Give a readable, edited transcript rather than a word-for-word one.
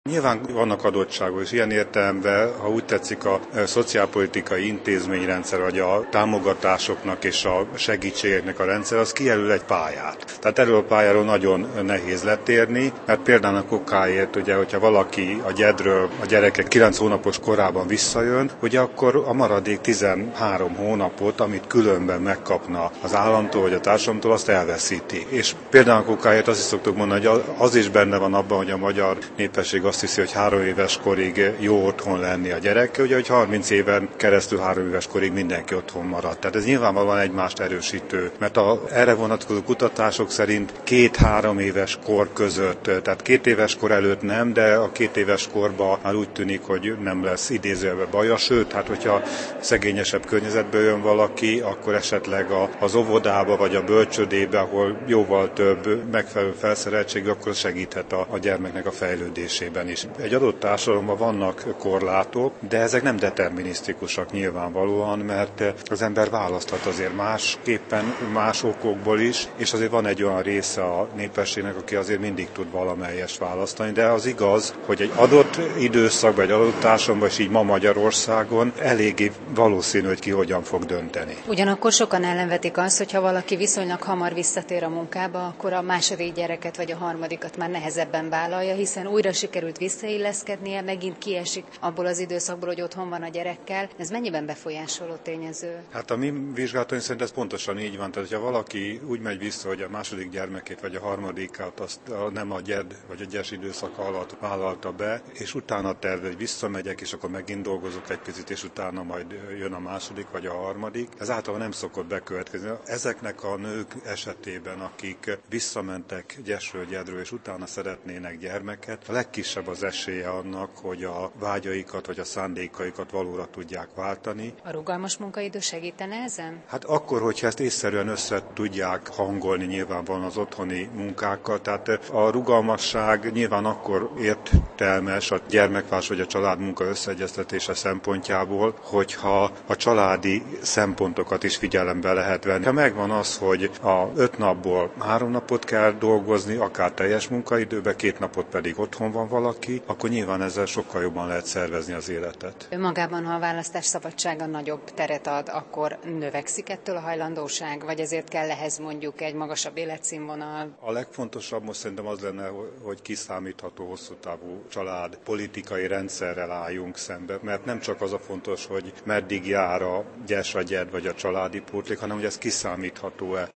Nyilván vannak adottságok, és ilyen értelemben, ha úgy tetszik, a szociálpolitikai intézményrendszer, vagy a támogatásoknak és a segítségeknek a rendszer, az kijelöl egy pályát. Tehát erről a pályáról nagyon nehéz letérni, mert például a kokáért, ugye, hogyha valaki a gyedről, a gyerekek 9 hónapos korában visszajön, ugye akkor a maradék 13 hónapot, amit különben megkapna az államtól vagy a társadalomtól, azt elveszíti. És például a kokáért azt is szoktuk mondani, hogy az is benne van abban, hogy a magyar népesség azt hiszi, hogy 3 éves korig jó otthon lenni a gyerek, ugye, hogy 30 éven keresztül 3 éves korig mindenki otthon marad. Tehát ez nyilvánvalóan egymást erősítő, mert erre vonatkozó kutatások szerint 2-3 éves kor között, tehát 2 éves kor előtt nem, de a 2 éves korban már úgy tűnik, hogy nem lesz idézőjelben baja, sőt, hát hogyha szegényesebb környezetből jön valaki, akkor esetleg az óvodába vagy a bölcsődébe, ahol jóval több megfelelő felszereltség, akkor segíthet a gyermeknek a fejlődésében is. Egy adott társadalomban vannak korlátok, de ezek nem determinisztikusak nyilvánvalóan, mert az ember választhat azért másképpen, más okokból is, és azért van egy olyan része a népességnek, aki azért mindig tud valamelyest választani, de az igaz, hogy egy adott időszakban, egy adott társadalomban, és így ma Magyarországon eléggé valószínű, hogy ki hogyan fog dönteni. Ugyanakkor sokan ellenvetik azt, hogyha valaki viszonylag hamar visszatér a munkába, akkor a második gyereket vagy a harmadikat már nehezebben vállalja, hiszen újra sikerült visszailleszkednie, megint kiesik abból az időszakból, hogy otthon van a gyerekkel. Ez mennyiben befolyásoló tényező? Hát a mi vizsgálataink szerint ez pontosan így van. Tehát, hogyha valaki úgy megy vissza, hogy a második gyermekét vagy a harmadikát azt nem a gyed vagy a gyes időszaka alatt vállalta be, és utána terve, hogy visszamegyek, és akkor megint dolgozok egy picit, és utána majd jön a második vagy a harmadik. Ez általában nem szokott bekövetkezni. Ezeknek a nők esetében, akik visszamentek gyesről, gyedről, és utána szeretnének gyermeket, a legkisebb az esélye annak, hogy a vágyaikat vagy a szándékaikat valóra tudják váltani. A rugalmas munkaidő segítene ezen? Hát akkor, hogyha ezt észszerűen össze tudják hangolni nyilvánvalóan az otthoni munkákkal. Tehát a rugalmasság nyilván akkor értelmes a gyermekvállalás vagy a családmunka összeegyeztetése szempontjából, hogyha a családi szempontokat is figyelembe lehet venni. Ha megvan az, hogy a 5 napból 3 napot kell dolgozni, akár teljes munkaidőben, 2 napot pedig otthon van valaki, akkor nyilván ezzel sokkal jobban lehet szervezni az életet. Magában, ha a választás szabadsága nagyobb teret ad, akkor növekszik ettől a hajlandóság, vagy ezért kell ehhez mondjuk egy magasabb életszínvonal? A legfontosabb most szerintem az lenne, hogy kiszámítható hosszú távú család politikai rendszerrel álljunk szembe, mert nem csak az a fontos, hogy meddig jár a gyes, a gyed vagy a családi pótlék, hanem hogy ez kiszámítható-e.